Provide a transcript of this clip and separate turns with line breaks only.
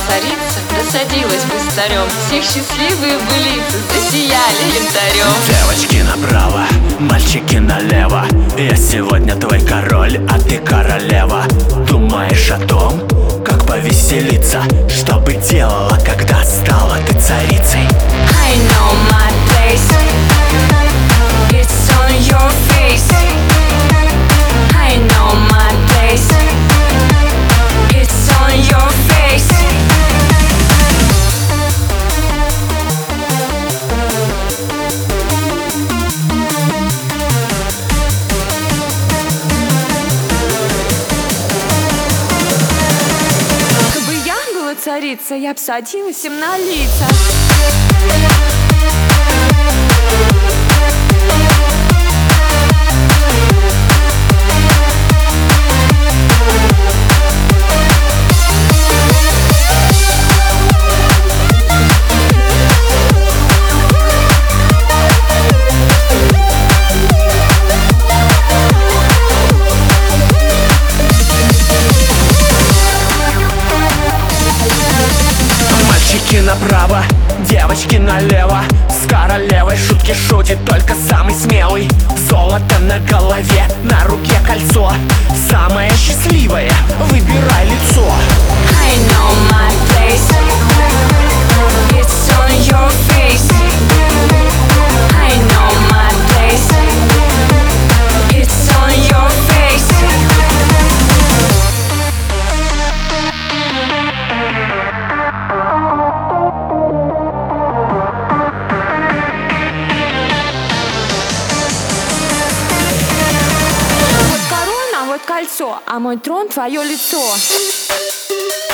царица досадилась бы старем, всех счастливые бы лица засияли янтарем.
Девочки направо, мальчики налево, я сегодня твой король, а ты королева. Думаешь о том, как повеселиться, что бы делала, когда стала ты царицей?
I know my place, it's on your face. I know my place, it's on your face. Как бы я была царица, я б садилась им на лица.
Мальчики направо, девочки налево, с королевой шутки шутит только самый смелый. Золото на голове, на руке кольцо, самое счастливое, выбирай лицо.
I know my place, it's on your face. I know my place, it's on your face. Вот корона, вот кольцо, а мой трон — твое лицо.